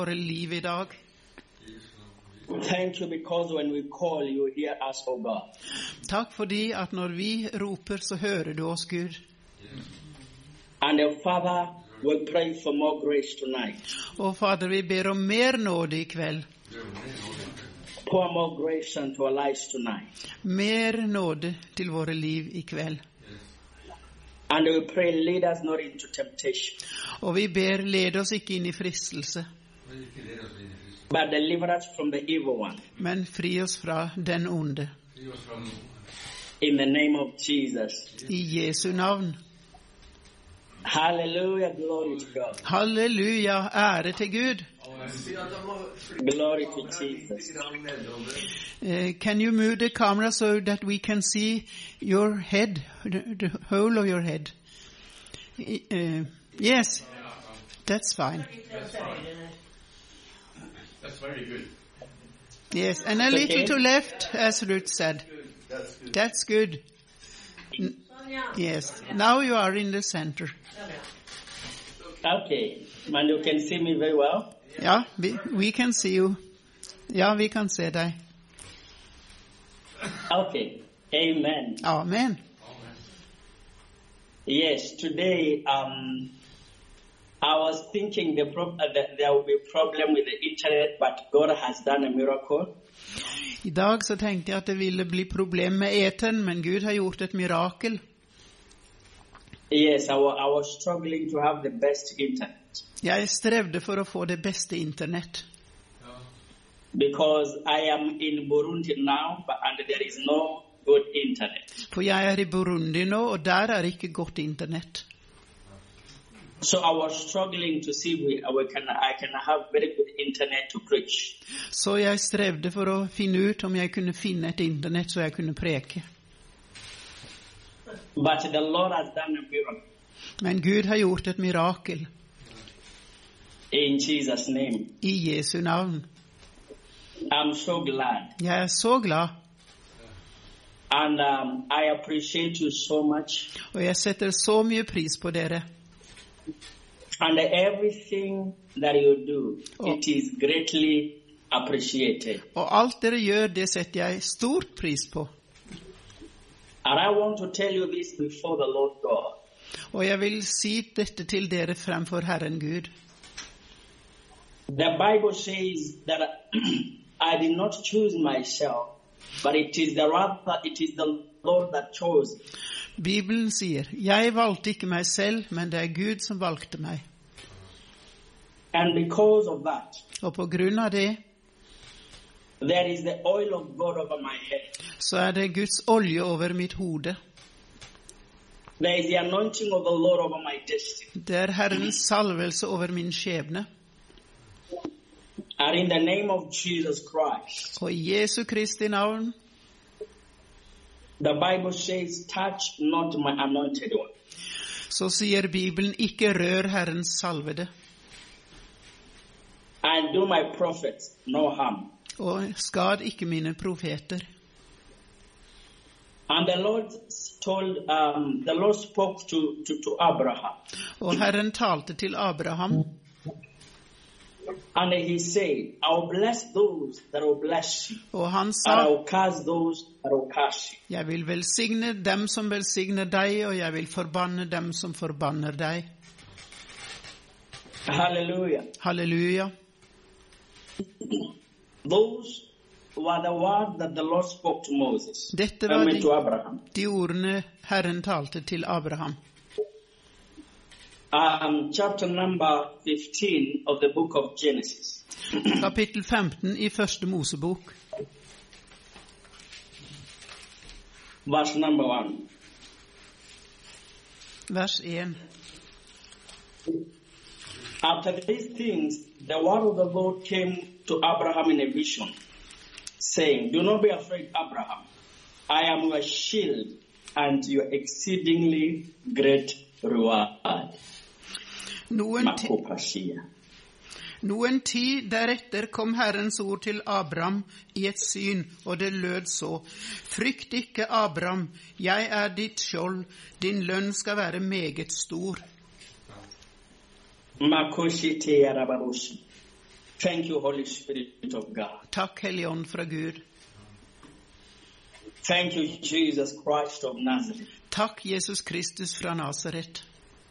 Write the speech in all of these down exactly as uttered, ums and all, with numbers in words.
våre liv I dag. Thank you because when we call, you hear us, oh God. Takk fordi at når vi roper, så hører du oss, Gud. And uh, Father, we pray for more grace tonight. Og Fader, vi ber om mer nåde I kveld. Pour more grace into our lives tonight. Mer nåde til våre liv I kveld. And we pray, lead us not into temptation. Og vi ber, led oss ikke inn I fristelse, but deliver us from the evil one. men fri oss fra den onde. In the name of Jesus. I Jesu navn. Hallelujah, glory to God. Halleluja, ære til Gud. Glory to Jesus. Uh, can you move the camera so that we can see your head, the, the whole of your head? Uh, yes, that's fine. That's fine. That's very good. Yes, and a Okay. little to left, as Ruth said. That's good. That's good. N- Yes, now you are in the center. Okay, and you can see me very well. Ja, vi, we can see you. Ja, vi kan se deg. Okay, amen. Amen. Yes, today um, I was thinking the pro- uh, that there will be a problem with the internet, but God has done a miracle. I dag så tenkte jeg at det ville bli problem med eteren, men Gud har gjort et mirakel. Yes, I wa- I was struggling to have the best internet Jeg strevde for å få det beste internett. because I am in Burundi now, but and there is no good internet. For jeg er I Burundi nå, og der er ikke godt internett. So I was struggling to see we, we can I can have very good internet to preach. Så jeg strevde for å finne ut om jeg kunne finne et internett så jeg kunne preke. But the Lord has done a miracle Men Gud har gjort et mirakel in Jesus' name. I Jesu navn. I'm so glad. Jeg er så glad, And um, I appreciate you so much. og jeg setter så mye pris på dere. And everything that you do, Oh. it is greatly appreciated. Og alt dere gjør, det setter jeg stort pris på. And I want to tell you this before the Lord God. Og jeg vil si dette til dere fremfor Herren Gud. The Bible says that I did not choose myself, but it is the rather it is the Lord that chose. Bibelen sier, jeg valgte ikke meg selv, men det er Gud som valgte meg. And because of that, Og på grunn av det, there is the oil of God over my head. så er det Guds olje over mitt hode. There is the anointing of the Lord over my destiny. Det er Herrens salvelse over min skjebne. And in the name of Jesus Christ, Og i Jesu Kristi navn, the Bible says, touch not my anointed one. så sier Bibelen, ikke rør Herrens salvede, And do my prophets no harm. og skad ikke mine profeter. And the Lord told, um, the Lord spoke to, to, to Abraham. Og Herren talte til Abraham, And he said, I will bless those that will bless you. og han And I sa, will curse those that will curse you. jeg vil velsigne dem som velsigner deg, og jeg vil forbanne dem som forbanner deg. Hallelujah. Halleluja. Those were the words that the Lord spoke to Moses. Dette I var mean to de, Abraham. de ordene Herren talte til Abraham. Um, chapter number fifteen of the book of Genesis. Kapittel femten i første Mosebok, Verse number one. vers en. After these things, the word of the Lord came to Abraham in a vision, saying, Do not be afraid, Abraham. I am your shield and your exceedingly great reward. Noen, ti, Makopashia. noen tid deretter kom Herrens ord til Abraham i et syn, og det lød så: Frykt ikke, Abraham, jeg er ditt skjold, din lønn skal være meget stor. Makoshite yarabarushi. Thank you, Holy Spirit of God. Takk, Hellige Ånd fra Gud. Thank you, Jesus Christ of Nazareth. Takk, Jesus Kristus fra Nasaret.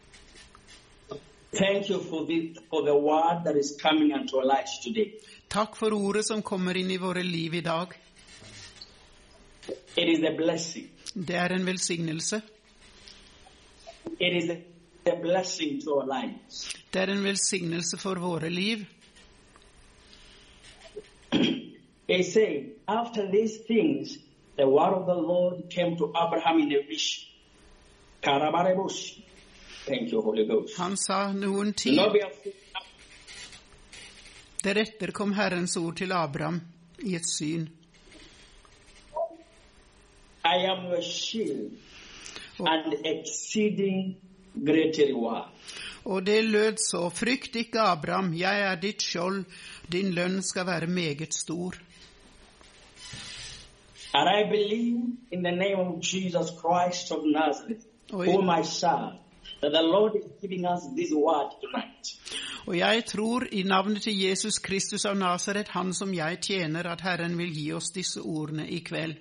Thank you for the, for the word that is coming into our lives today. Takk for ordet som kommer inn i våre liv i dag. It is a blessing. Det er en velsignelse. It is a, a blessing to our lives. Det er en velsignelse for våre liv. It says, after these things, the word of the Lord came to Abraham in a vision. Karabareboshi. Thank you, Holy Ghost. Han sa noen tid. Do not be afraid. Deretter kom Herrens ord til Abraham i et syn. I am your shield and exceeding great reward. Og det lød så, frykt ikke Abraham, jeg er ditt skjold, din lønn skal være meget stor. And I believe in the name of Jesus Christ of Nazareth, whom I serve, that the Lord is giving us this word tonight. Og jeg tror i navnet til Jesus Kristus av Nasaret, han som jeg tjener, at Herren vil gi oss disse ordene i kveld.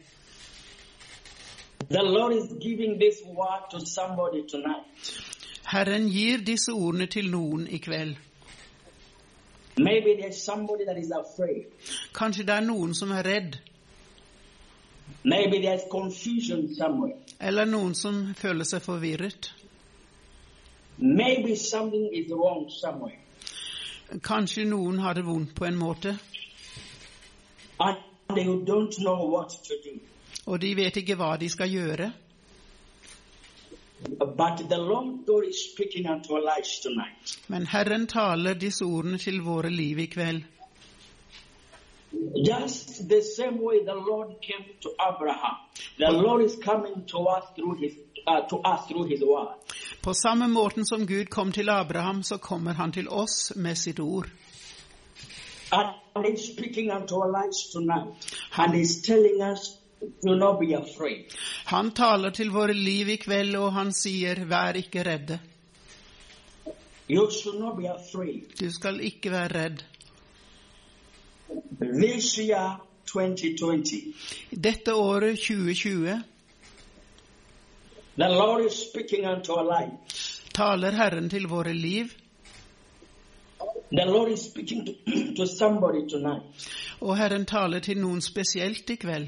The Lord is giving this word to somebody tonight. Herren gir disse ordene til noen i kveld. Maybe there's somebody that is afraid. Kanskje det er noen som er redd. Maybe there's confusion somewhere. Eller noen som føler seg forvirret. Maybe something is wrong somewhere. Kanskje noen har det vondt på en måte. And they don't know what to do. Og de vet ikke hva de skal gjøre. But the Lord God is speaking unto our lives tonight. Men Herren taler disse ordene til våre liv i kveld. Just the same way the Lord came to Abraham, the Lord is coming to us through his uh, to us through his word. På samme måten som Gud kom til Abraham, så kommer han til oss med sitt ord. And he's speaking unto our lives tonight. And he's telling us, do not be afraid. Han taler til våre liv i kveld, og han sier, vær ikke redde. You should not be afraid. Du skal ikke være redd. This year, twenty twenty, Dette året tjue tjue, the Lord is speaking unto our lives. taler Herren til våre liv. The Lord is speaking to, to somebody tonight. Og Herren taler til noen spesielt i kveld.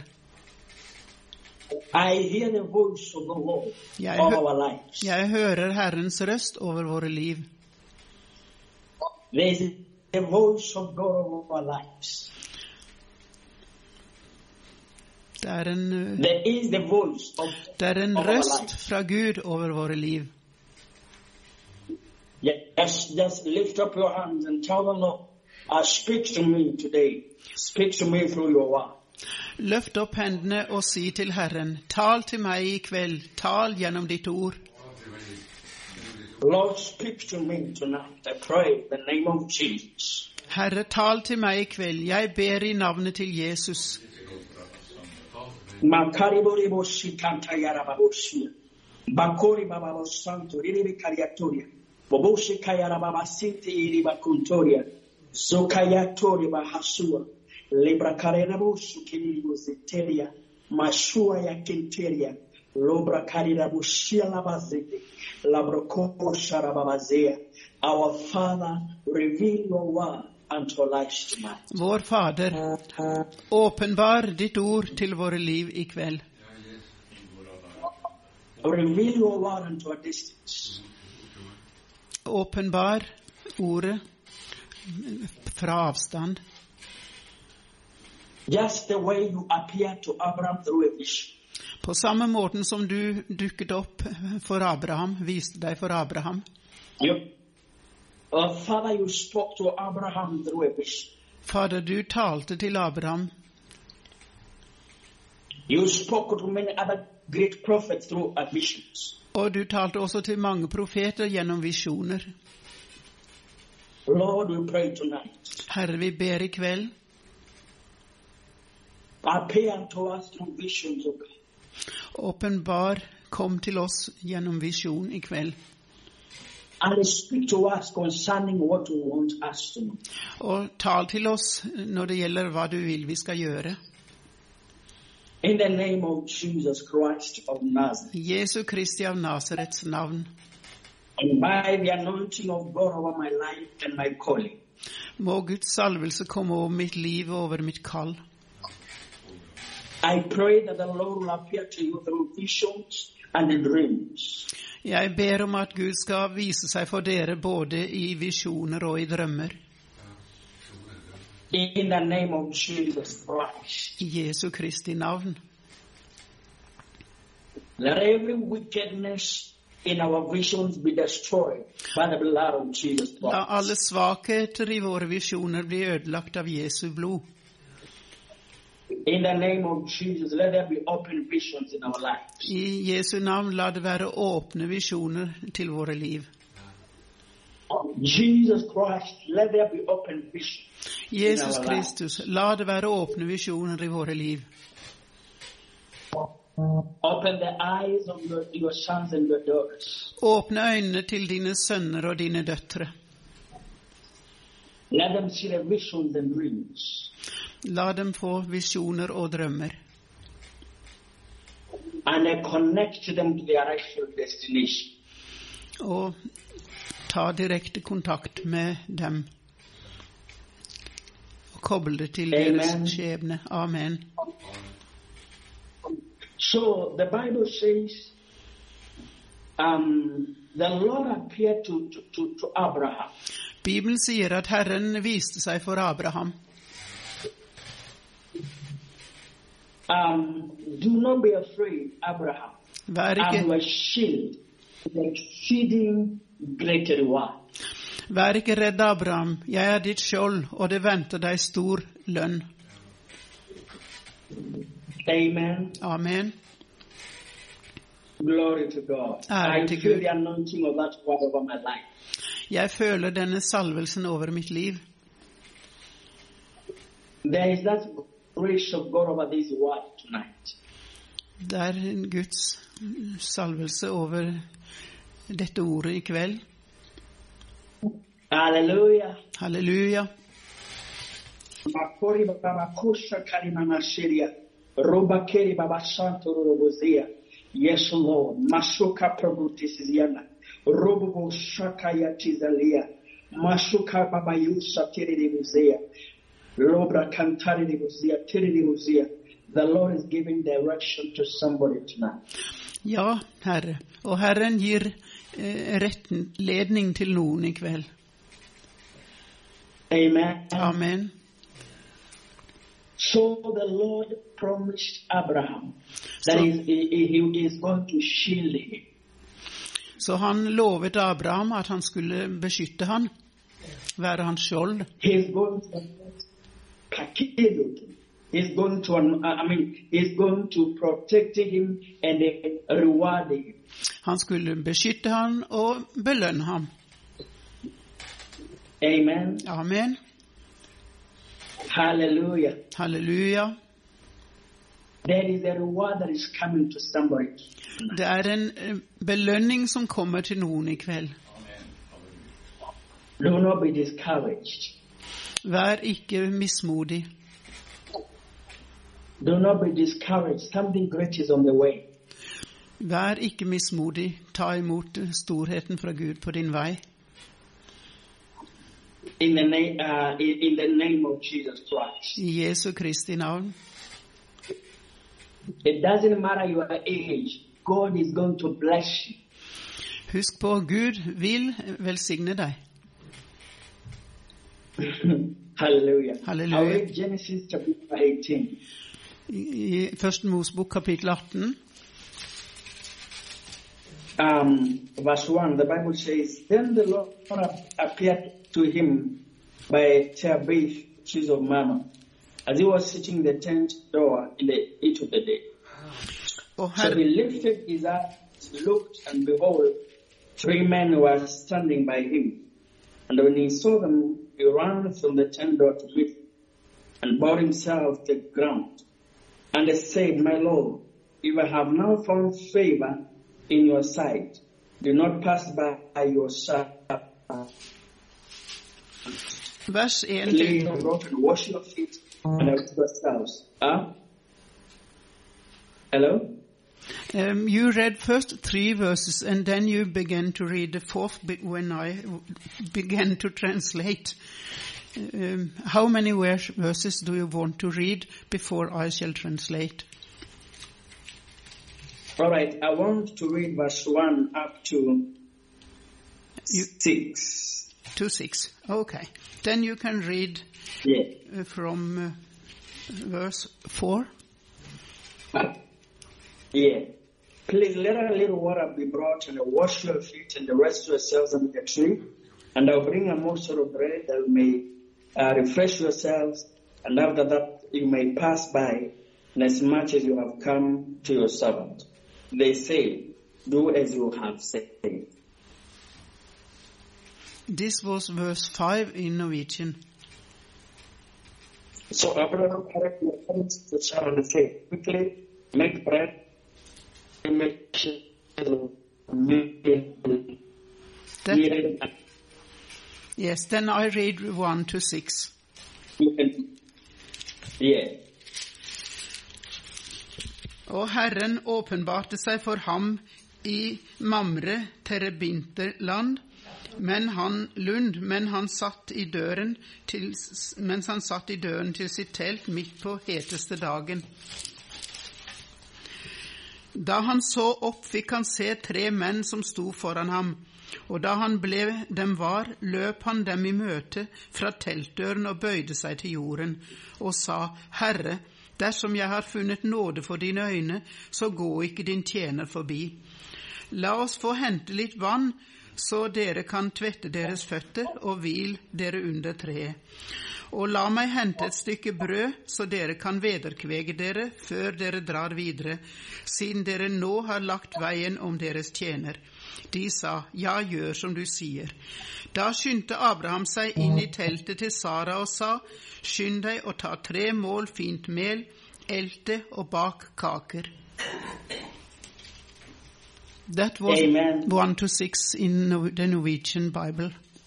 I hear the voice of the Lord Jeg, of hø our lives. jeg hører Herrens røst over våre liv. There is the voice of God over our lives. Det er en, uh, There is the voice of, det er en of our røst lives. fra Gud over våre liv. Yes, just lift up your hands and tell the Lord, uh, speak to me today. Speak to me through your word. Løft opp hendene og si til Herren, tal til meg i kveld, tal gjennom ditt ord. Lord, speak to me tonight. I pray in the name of Jesus. Herre, tal til meg i kveld, jeg ber i navnet til Jesus. Makaribori boshi kanta yarababoshi. Bakori bababo santo riribi kariatoria. Boboshi kayarababa sinti iriba kuntoria. Zokayatori bahasua. Libra karena bosu kiribo zeteria. Mashua ya kenteria. Lobra karira bushia labazete. Labroko sharababazea. Our Father, reveal your word unto life tonight. Vår Fader, åpenbar ditt ord til våre liv i kveld. Reveal your word unto our distance. Åpenbar ordet fra avstand. Just the way you appear to Abraham through a vision. På samme måten som du dukket opp for Abraham, viste deg for Abraham. You, uh, Father, you spoke to Abraham through a vision. Fader, du talte til Abraham. You spoke to many other great prophets through uh, visions. Og du talte også til mange profeter gjennom visjoner. Lord, we pray tonight. Herre, vi ber i kveld. Appear unto us through visions, O God. Åpenbar, kom til oss gjennom visjon i kveld. and speak to us concerning what you want us to do. Og tal til oss når det gjelder hva du vil vi skal gjøre. In the name of Jesus Christ of Nazareth, Jesu Kristi av Nazarets navn. and by the anointing of God over my life and my calling, Må Guds salvelse komme over mitt liv og over mitt kall. I pray that the Lord will appear to you through visions and in dreams. Jeg ber om at Gud skal vise seg for dere både i visjoner og i drømmer. In the name of Jesus Christ, I Jesu Kristi navn. let every wickedness in our visions be destroyed by the blood of Jesus La Christ. alle svakheter i våre visjoner bli ødelagt av Jesu blod. In the name of Jesus, let there be open visions in our lives. I Jesu navn la det være åpne visjoner til våre liv. Jesus Christ, let there be open visions Jesus in our lives. Kristus, la det være åpne visjoner i våre liv. Open the eyes of your, your sons and your daughters. Åpne øynene til dine sønner og dine døtre. Let them see the visions and dreams. La dem få visjoner og drømmer. And I connect them to their actual destination. Og ta direkte kontakt med dem. Og koble det til Amen. deres skjebne. Amen. So the Bible says, um, the Lord appeared to, to, to, to Abraham. Bibelen sier at Herren viste seg for Abraham. Um, do not be afraid, Abraham. Vær I'm ikke, your shield, the exceeding great reward. vær ikke redd, Abraham. Jeg er ditt skjold, og det venter deg stor lønn. Amen. Amen. Glory to God. Ære I til feel Gud. the anointing of that word over my life. Jeg føler denne salvelsen over mitt liv. There is that grace of God over this word tonight. Det er en Guds salvelse over dette ordet i kveld. Hallelujah. Halleluja. Makori baba kusha karima nashiria. Roba keri baba santo robozia. Yes, Lord. Masuka prabutisiana. Robo shaka yatizalia. Masuka baba yusa tiri muzea. Lobra kantari muzea tiri muzea. The Lord is giving direction to somebody tonight. Ja, Herre. Og Herren gir eh, rettledning til noen i kveld. Amen. Amen. So the Lord promised Abraham that So- he, he, he is going to shield him. Så han lovet Abraham at han skulle beskytte han, være hans skjold. He's going to He's going to, I mean, he's going to protect him and reward him. Han skulle beskytte han og belønne ham. Amen. Amen. Hallelujah. Halleluja. There is a reward that is coming to somebody. Det er en eh, belønning som kommer til noen i kveld. Do not be discouraged. Vær ikke mismodig. Do not be discouraged. Something great is on the way. Vær ikke mismodig. Ta imot storheten fra Gud på din vei. In the name, uh, in, in the name of Jesus Christ. I Jesu Kristi navn. It doesn't matter your age. God is going to bless you. Husk på, Gud vil velsigne deg. Hallelujah. Hallelujah. I'll read Genesis chapter eighteen. I I første Mosebok kapittel atten, Um, verse one, the Bible says, Then the Lord appeared to him by Tabith, choose of Mammon, as he was sitting in the tent door in the heat of the day. og So Herre, he lifted his eyes, looked, and behold, three men were standing by him. And when he saw them, he ran from the tent door to meet them, and bowed himself to the ground. And they said, My Lord, if I have now found favor in your sight, do not pass by your servant. Vers one Clean til your robe and wash your feet and have yourselves. Huh? Hello? Um, you read first three verses and then you began to read the fourth bit when I began to translate. Um, how many vers- verses do you want to read before I shall translate? All right, I want to read verse one up to You- six. To six. Okay. Then you can read Yeah. uh, from uh, verse four. Yeah. Please let a little water be brought and wash your feet and rest yourselves under the tree. And I'll bring a morsel of bread that may uh, refresh yourselves. And after that you may pass by, and as much as you have come to your servant. They say, do as you have said. This was verse five in Norwegian. So Abraham corrected the parents to the child and said, quickly make bread and make That, yes, then I read one to six. Yeah. Og Herren åpenbarte seg for ham i Mamre, Terebinterland, men han Lund, men han satt i døren til, mens han satt i døren til sitt telt midt på heteste dagen. Da han så opp, fikk han se tre menn som sto foran ham, og da han ble dem var, løp han dem i møte fra teltdøren og bøyde seg til jorden, og sa, Herre, dersom jeg har funnet nåde for dine øyne, så gå ikke din tjener forbi. La oss få hente litt vann, så dere kan tvette deres føtter og hvil dere under treet. Og la meg hente et stykke brød, så dere kan vederkvege dere før dere drar videre, siden dere nå har lagt veien om deres tjener. De sa, ja, gjør som du sier. Da skyndte Abraham seg inn i teltet til Sara og sa, skynd deg og ta tre mål fint mel, elte og bak kaker. That was Amen. one to six in Nor- the Norwegian Bible.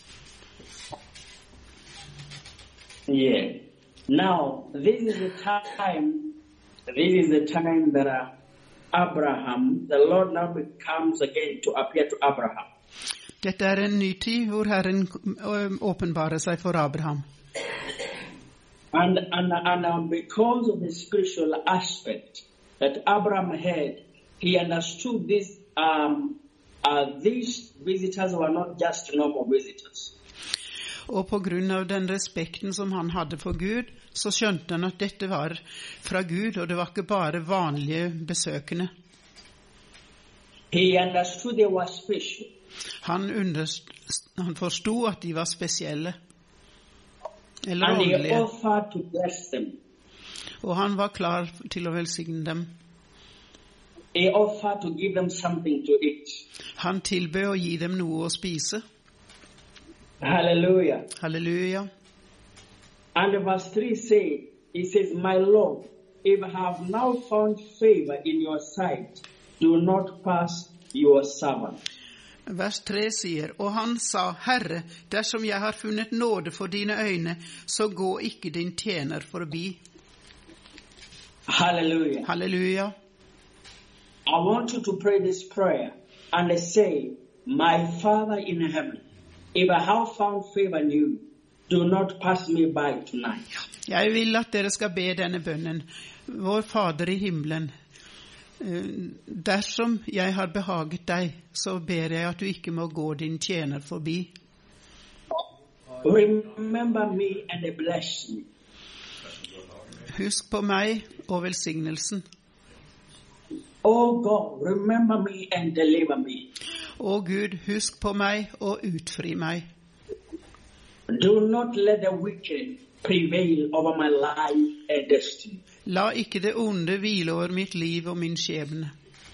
Yeah. Now, this is the time, this is the time that uh, Abraham, the Lord now comes again to appear to Abraham. Dette er en ny tid hvor Herren um, åpenbarer seg for Abraham. And, and, and um, because of the spiritual aspect that Abraham had, he understood this, um, uh, these visitors were not just normal visitors. Og på grunn av den respekten som han hadde for Gud, så skjønte han at dette var fra Gud, og det var ikke bare vanlige besøkende. He understood they were special. Han, underst, han forstod at de var spesielle, eller And he åndelige, offered to bless them. og han var klar til å velsigne dem. He offered to give them something to eat. Han tilbød å gi dem noe å spise. Hallelujah. Halleluja. And verse three says, he says, my Lord, if I have now found favor in your sight, do not pass your servant. Vers tre sier, og han sa, Herre, dersom jeg har funnet nåde for dine øyne, så gå ikke din tjener forbi. Hallelujah. Halleluja. I want you to pray this prayer and say, my Father in heaven, if I have found favor in you, do not pass me by tonight. Jeg vil at dere skal be denne bønnen. Vår Fader i himmelen, eh, dersom jeg har behaget deg, så ber jeg at du ikke må gå din tjener forbi. Remember me and bless me. Husk på meg og velsignelsen. Oh God, remember me and deliver me. Å Gud, husk på meg og utfri meg. Do not let the wicked prevail over my life and destiny. La ikke det onde hvile over mitt liv og min skjebne.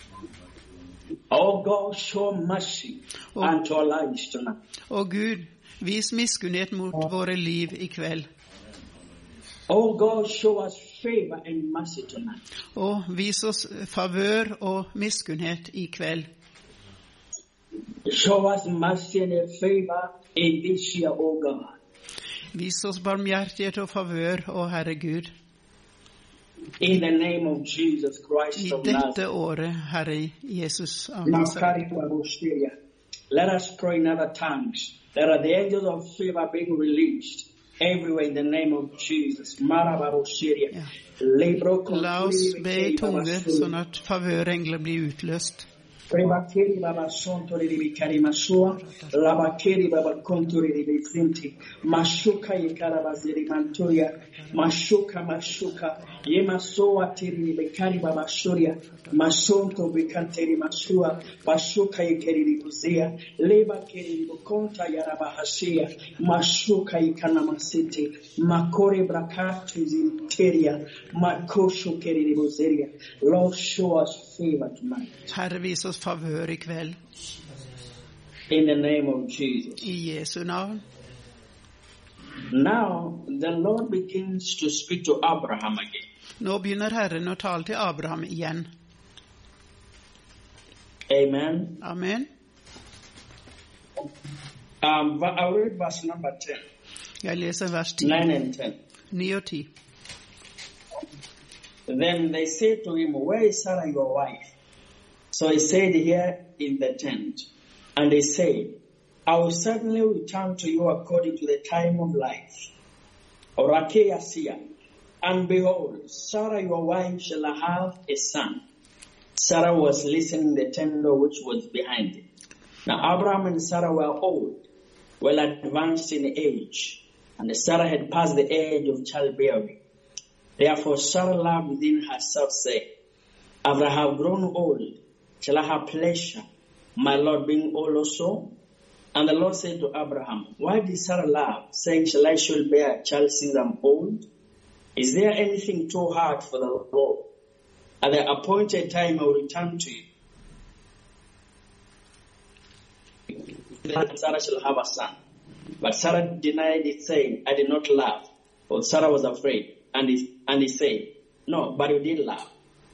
Oh God, show mercy Oh. unto our lives tonight. Å Gud, vis miskunnhet mot våre liv i kveld. Oh God, show us favor and mercy tonight. Og vis oss favør og miskunnhet i kveld. Show us mercy and favor in this year, O God. Vis oss barmhjertighet og favør, å Herre Gud, In the name of Jesus Christ i of dette Nazareth. året, Herre Jesus av Nazaret. Let us pray in other tongues. There are the angels of favor being released everywhere in the name of Jesus. Ja. La oss be i tunger, sånn at favørengler blir utløst. Rebakeri baba sontori ribi karimasua, labakeri baba kontori ribi zinti, mashuka yekara baziri manturia, mashuka mashuka, yemasoa tiri ribi kari baba shuria, masonto bikanteri masua, bashuka yekeri ribuzia, lebakeri ribukonta yarabahashia, mashuka yekana masiti, makore brakati zinteria, makosho keri ribuzeria. Lord, show us favor tonight. Herre, vis oss favør i kveld. In the name of Jesus. I Jesu navn. Now, the Lord begins to speak to Abraham again. Nå begynner Herren å tale til Abraham igjen. Amen. Amen. Um, I'll read verse number ten. Jeg leser vers ti, nine and ten. ni og ti. Then they said to him, where is Sarah your wife? So he said, here in the tent. And they said, I will certainly return to you according to the time of life. Orakeasia. And behold, Sarah your wife shall have a son. Sarah was listening in the tent door which was behind it. Now Abraham and Sarah were old, well advanced in age, and Sarah had passed the age of childbearing. Therefore Sarah laughed within herself, saying, after I have grown old, shall I have pleasure, my Lord being old also? And the Lord said to Abraham, why did Sarah laugh, saying, shall I surely bear a child since I'm old? Is there anything too hard for the Lord? At the appointed time I will return to you. Then Sarah shall have a son. But Sarah denied it, saying, I did not laugh, for Sarah was afraid. And he, and he said, no, but you did laugh.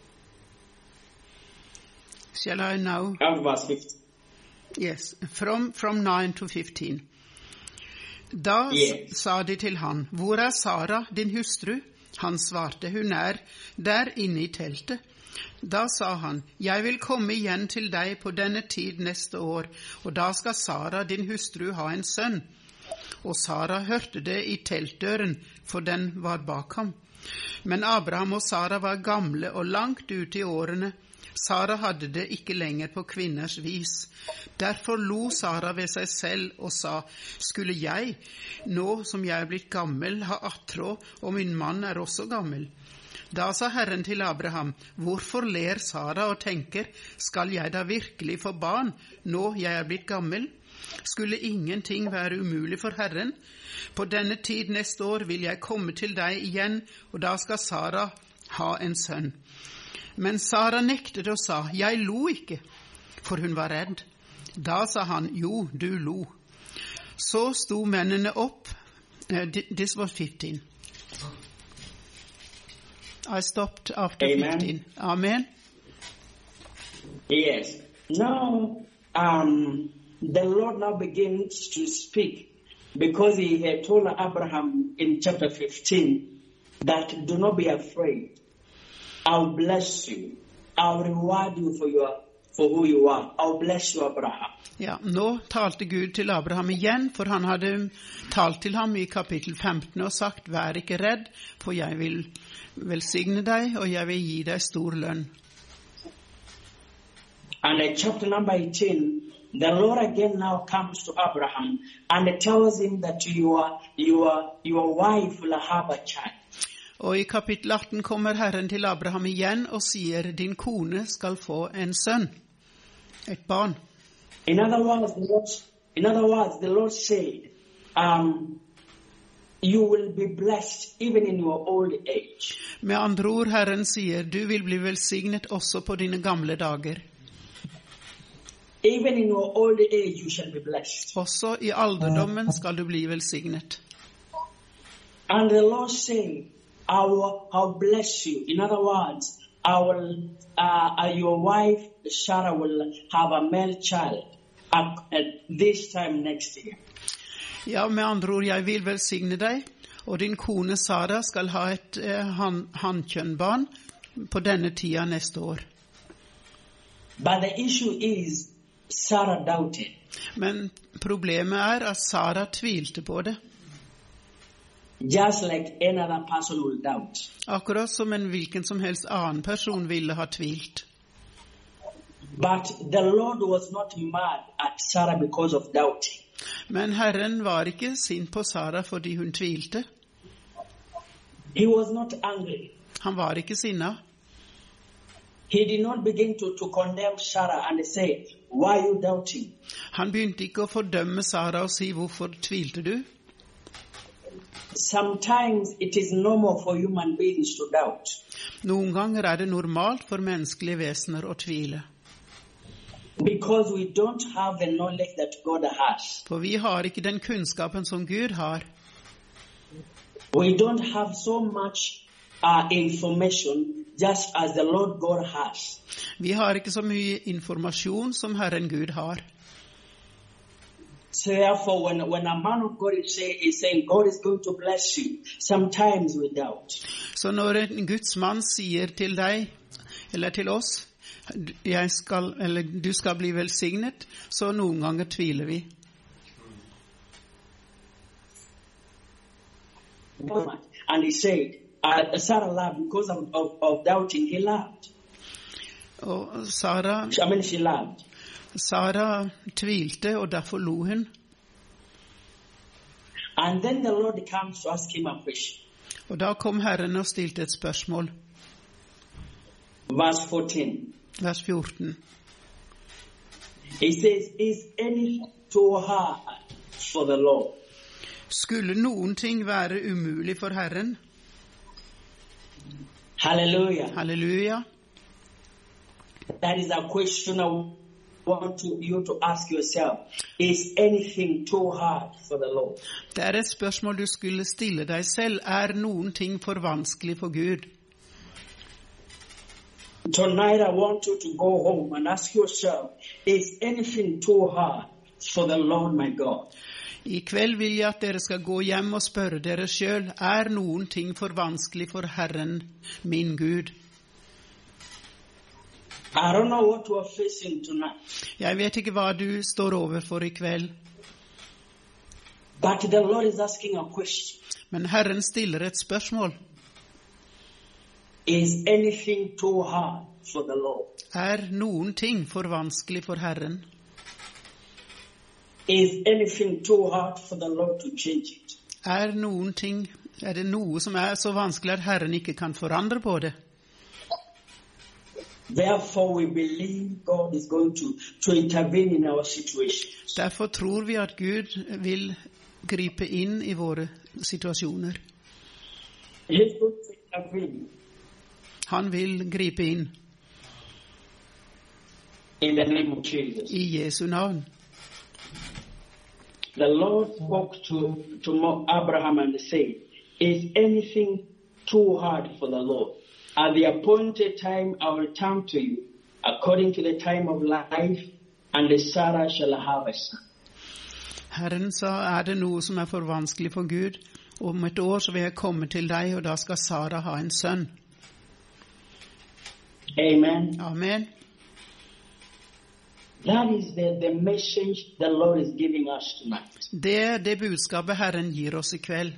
Shall I now? And verse fifteen. Yes, from, from nine to fifteen. Da Yes. sa de til han, hvor er Sara, din hustru? Han svarte, hun er der inne i teltet. Da sa han, jeg vil komme igjen til deg på denne tid neste år, og da skal Sara, din hustru, ha en sønn. Og Sara hørte det i teltdøren, for den var bak ham. Men Abraham og Sara var gamle og langt ute i årene. Sara hadde det ikke lenger på kvinners vis. Derfor lo Sara ved seg selv og sa, skulle jeg, nå som jeg er blitt gammel, ha attråd, og min mann er også gammel? Da sa Herren til Abraham, hvorfor ler Sara og tenker, skal jeg da virkelig få barn, nå jeg er blitt gammel? Skulle ingenting være umulig for Herren? På denne tid neste år vil jeg komme til deg igjen, og da skal Sara ha en sønn. Men Sara nektet og sa, jeg lo ikke, for hun var redd. Da sa han, jo, du lo. Så sto mennene opp. Uh, this was fifteen. I stopped after Amen. fifteen. Amen. Yes. Now, um, the Lord now begins to speak, because he had told Abraham in chapter fifteen that do not be afraid. I'll bless you. I'll reward you for your for who you are. I'll bless you, Abraham. Ja, nå talte Gud til Abraham igjen, for han hadde talt til ham i kapittel femten og sagt, vær ikke redd, for jeg vil velsigne deg, og jeg vil gi deg stor lønn. And in chapter number eighteen, the Lord again now comes to Abraham and tells him that your, your, your wife will have a child. Og i kapittel atten kommer Herren til Abraham igjen og sier, din kone skal få en sønn, et barn. In other words, the Lord, in other words, the Lord said, um, you will be blessed even in your old age. Med andre ord, Herren sier, du vil bli velsignet også på dine gamle dager. Even in your old age, you shall be blessed. Også i alderdommen skal du bli velsignet. And the Lord said, I will, I will bless you. In other words, I will, uh, your wife, Sarah, will have a male child. at, at this time next year. Ja, med andre ord, jeg vil velsigne deg, og din kone Sara skal ha et eh, han, hankjønnbarn på denne tida neste år. But the issue is, Sarah doubted. Men problemet er at Sara tvilte på det. Just like any other person will doubt. Akkurat som en hvilken som helst annen person ville ha tvilt. But the Lord was not mad at Sarah because of doubting. Men Herren var ikke sint på Sara fordi hun tvilte. He was not angry. Han var ikke sinna. He did not begin to, to condemn Sarah and say, why are you doubting? Han begynte ikke å fordømme Sara og si, hvorfor tvilte du? Sometimes it is normal for human beings to doubt. Noen ganger er det normalt for menneskelige vesener å tvile. Because we don't have the knowledge that God has. For vi har ikke den kunnskapen som Gud har. We don't have so much uh, information just as the Lord God has. Vi har ikke så mye informasjon som Herren Gud har. So therefore, when, when a man of God is, say, is saying, God is going to bless you, sometimes we doubt. Så når en Guds mann sier til deg, eller til oss, jeg skal, eller du skal bli velsignet, så noen ganger tviler vi. And he said, uh, Sarah laughed because of, of, of doubting. He laughed. Og Sara, I mean, she laughed. Sara tvilte, og derfor lo hun. And then the Lord comes to ask him a question. Og da kom Herren og stilte et spørsmål. Verse fourteen. Vers fjorten. He says, is anything too hard for the Lord? Skulle noen ting være umulig for Herren? Hallelujah. Halleluja. That is a question I want to, you to ask yourself. Is anything too hard for the Lord? Det er et spørsmål du skulle stille deg selv. Er noen ting for vanskelig for Gud? Tonight I want you to go home and ask yourself, is anything too hard for the Lord my God? I kveld vil jeg at dere skal gå hjem og spørre dere selv, er noen ting for vanskelig for Herren, min Gud? I don't know what you are facing tonight. Jeg vet ikke hva du står overfor i kveld. But the Lord is asking a question. Men Herren stiller et spørsmål. Is anything too hard for the Lord? Er noen ting for vanskelig for Herren? Is anything too hard for the Lord to change it? Er noen ting, er det noe som er så vanskelig at Herren ikke kan forandre på det? Therefore we believe God is going to, to intervene in our situation. Derfor tror vi at Gud vil gripe inn i våre situasjoner. He's going to intervene. Han vil gripe inn In the name of Jesus. i Jesu navn. The Lord spoke to, to Abraham and said, is anything too hard for the Lord? At the appointed time I will come to you, according to the time of life, and the Sarah shall have a son. Herren sa, er det noe som er for vanskelig for Gud? Om et år så vil jeg komme til deg, og da skal Sara ha en sønn. Amen. Amen. That is the, the message the Lord is giving us tonight. Det er det budskapet Herren gir oss i kveld.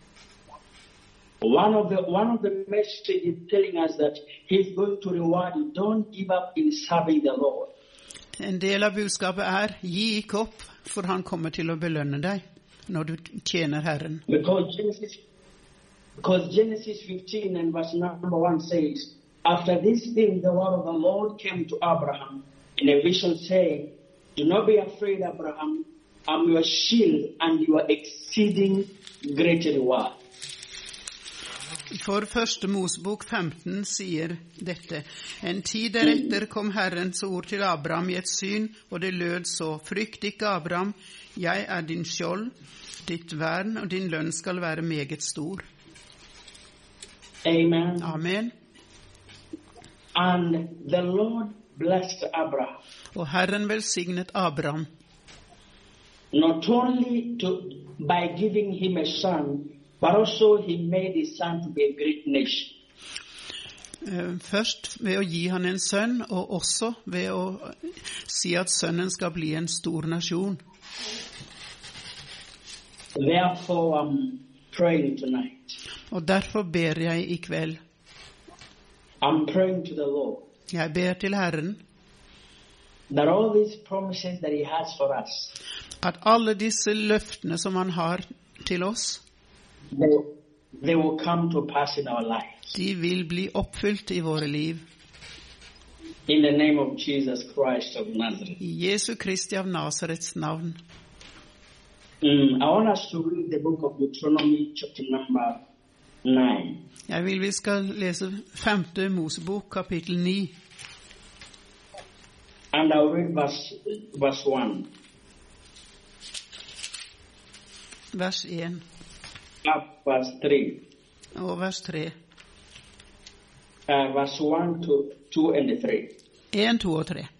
One of the one of the messages is telling us that He's going to reward you. Don't give up in serving the Lord. En del av budskapet er, gi ikke opp, for han kommer til å belønne deg når du tjener Herren. Because Genesis, because Genesis fifteen and verse number one says, after this thing the word of the Lord came to Abraham in a vision saying, do not be afraid, Abraham, I'm your shield and your exceeding great reward. For første Mosebok femten sier dette. En tid deretter kom Herrens ord til Abraham i et syn, og det lød så, frykt ikke, Abraham, jeg er din skjold, ditt vern, og din lønn skal være meget stor. Amen. Amen. And the Lord blessed Abraham. Og Herren velsignet Abraham. not only to, by giving him a son, but also he made his son to be a great nation. Først ved å gi han en sønn, og også ved å si at sønnen skal bli en stor nasjon. Therefore, I'm praying tonight. Og derfor ber jeg i kveld. I'm praying to the Lord. Jeg ber til Herren. That all these promises that he has for us. At alle disse løftene som han har til oss. They, they will come to pass in our lives. De vil bli oppfylt i våre liv. In the name of Jesus Christ of Nazareth. I Jesu Kristi av Nazarets navn. Mm, I want us to read the book of Deuteronomy chapter number nine. Jeg vil vi skal lese femte Mosebok kapittel ni. And I'll read verse, verse one. Vers en. Up verse three. Og vers tre. Uh, verse one to two and three. En, to og tre.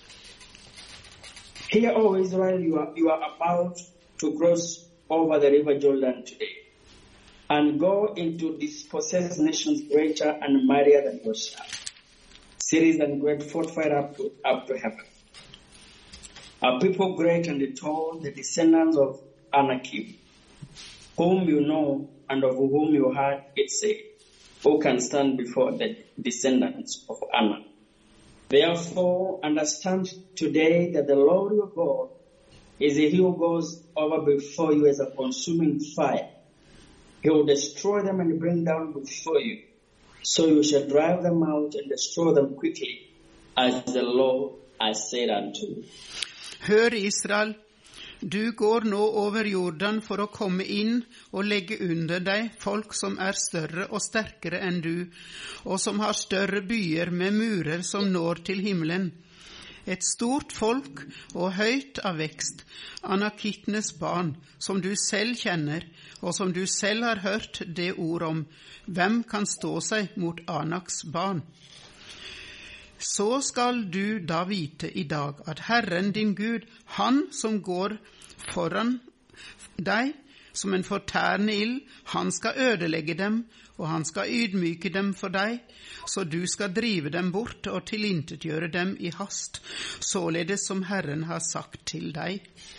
Hear, O Israel, you are, you are about to cross over the river Jordan today, and go into dispossessed nations greater and mightier than yourself, cities and great fortified up to, up to heaven. A people great and tall, the descendants of Anakim, whom you know and of whom you heard it say, who can stand before the descendants of Anak? Therefore, understand today that the Lord your God is he who goes over before you as a consuming fire. He will destroy them and bring down before you. So you shall drive them out and destroy them quickly, as the Lord has said unto you. Hør, Israel, du går nå over Jordan for å komme inn og legge under deg folk som er større og sterkere enn du, og som har større byer med murer som når til himmelen. Et stort folk og høyt av vekst, anakittenes barn, som du selv kjenner, og som du selv har hørt det ord om. Hvem kan stå seg mot Anaks barn? Så skal du da vite i dag at Herren din Gud, han som går foran deg som en fortærende ild, han skal ødelegge dem, og han skal ydmyke dem for deg, så du skal drive dem bort og tilintetgjøre dem i hast, således som Herren har sagt til deg.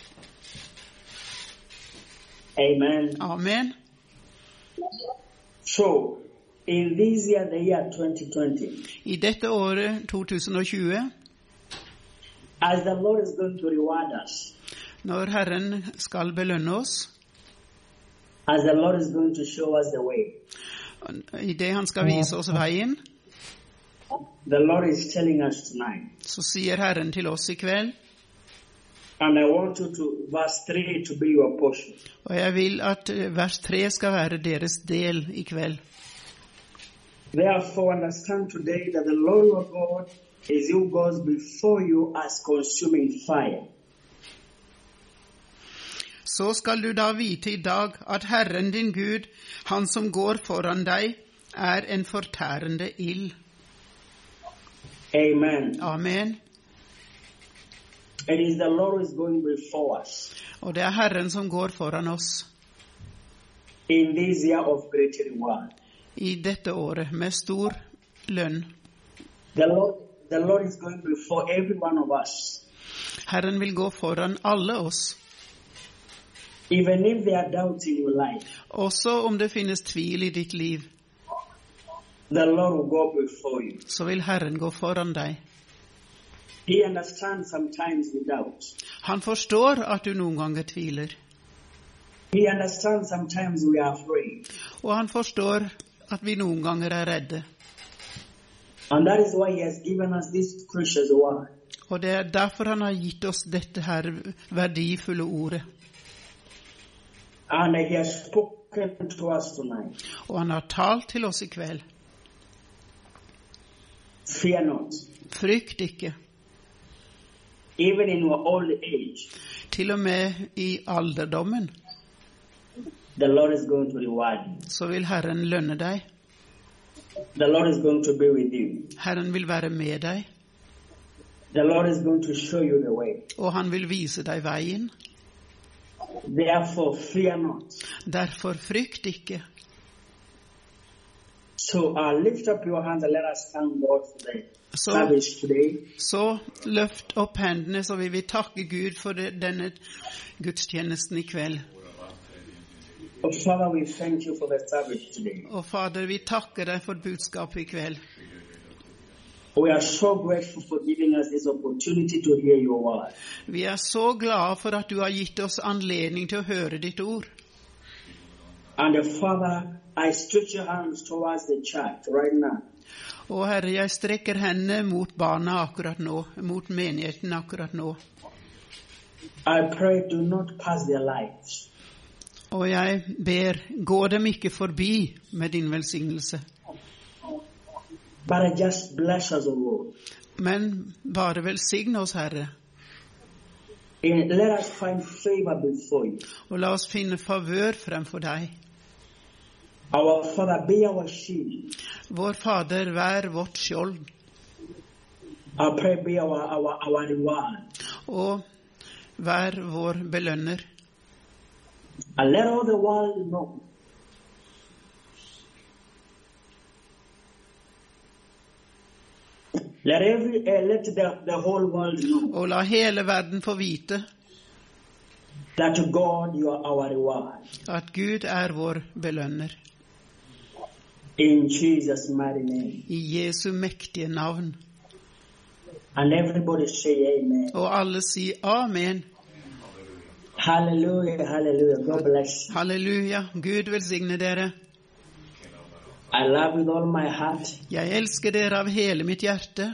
Amen. Amen. So, in this year, the year twenty twenty, I dette året to tusen og tjue, as the Lord is going to reward us, når Herren skal belønne oss, as the Lord is going to show us the way, i det han skal vise oss veien, the Lord is telling us tonight. så sier Herren til oss i kveld, And I want you to, verse three to be your portion. og jeg vil at vers tre skal være deres del i kveld. Therefore, understand today that the Lord your God is who goes before you as consuming fire. Så skal du da vite i dag at Herren din Gud, han som går foran deg, er en fortærende ild. Amen. Amen. It is the Lord who is going before us Og det er Herren som går foran oss in this year of great reward. i dette året med stor lønn. The Lord, the Lord is going before every one of us. Herren vil gå foran alle oss, Even if there are doubts in your life, også om det finnes tvil i ditt liv, the Lord will go before you. så vil Herren gå foran deg. He understands sometimes we doubt. Han forstår at du noen ganger tviler, He understands sometimes we are afraid. og han forstår at vi noen ganger er redde. And that is why he has given us this precious word. Og det er derfor han har gitt oss dette her verdifulle ordet. And he has spoken to us tonight. Og han har talt til oss i kveld. Fear not. Frykt ikke. Even in your old age, Til og med i alderdommen, the Lord is going to reward you. så vil Herren lønne deg. The Lord is going to be with you. Herren vil være med deg, The Lord is going to show you the way. og han vil vise deg veien. Therefore, fear not. Derfor frykt ikke. So uh, lift up your hands and let us thank God for the Så, service today. så løft opp hendene, så vil vi takke Gud for det, denne gudstjenesten i kveld. Oh, Father, we thank you for the service today. Og Fader, vi takker deg for budskapet i kveld. We are so grateful for giving us this opportunity to hear your word. Vi er så glade for at du har gitt oss anledning til å høre ditt ord. And uh, Father, I stretch your hands towards the church right now. Og Herre, jeg strekker hendene mot barna akkurat nå, mot menigheten akkurat nå. I pray do not pass their lives. Og jeg ber, gå dem ikke forbi med din velsignelse. But just bless us, O Lord. Men bare velsigne oss, Herre. And let us find favor before you. Og la oss finne favør fremfor deg. Our Father, be our shield. Vår Fader, vær vårt skjold. I pray be our, our, our reward. Og vær vår belønner. And let all the world know. Let every uh, let the, the whole world know Og la hele verden få vite that God, you are our reward. at Gud er vår belønner. In Jesus' mighty name. I Jesu mektige navn. And everybody say amen. Og alle sier amen. Hallelujah, hallelujah. God bless you. Halleluja. Gud velsigne dere. I love with all my heart. Jeg elsker dere av hele mitt hjerte.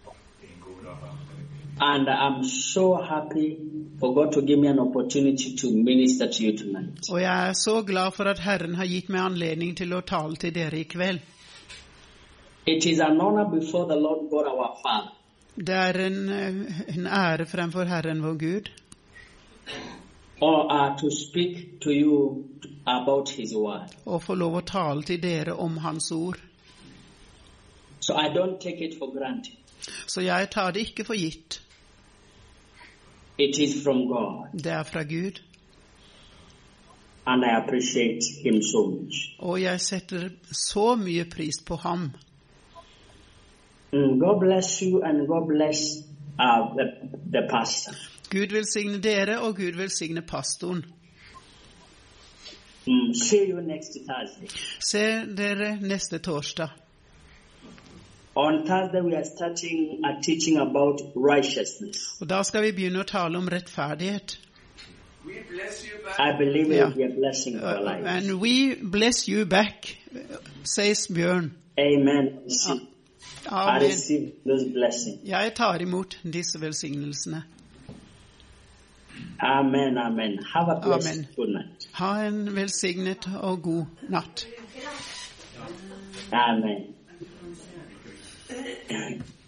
And I'm so happy for God to give me an opportunity to minister to you tonight. Og jeg er så glad for at Herren har gitt meg anledning til å tale til dere i kveld. It is an honor before the Lord God our Father. Det er en, en ære fremfor Herren vår Gud. Or uh, to speak to you about His word. Og få lov å tale til dere om Hans ord. So I don't take it for granted. Så jeg tar det ikke for gitt. It is from God. Det er fra Gud. And I appreciate Him so much. Og jeg setter så mye pris på ham. Mm, God bless you and God bless uh, the, the pastor. Gud velsigne dere, og Gud velsigne pastoren. Mm, see you next Thursday. Se dere neste torsdag. On Thursday we are starting a teaching about righteousness. Og da skal vi begynne å tale om rettferdighet. We bless you back. I believe it Yeah. will be a blessing for our Uh, lives. and we bless you back, says Bjørn. Amen. Receive- I Amen. receive those blessings. Jeg tar imot disse velsignelsene. Amen, amen. Have a blessed Amen. good night. Ha en velsignet og god natt. Amen.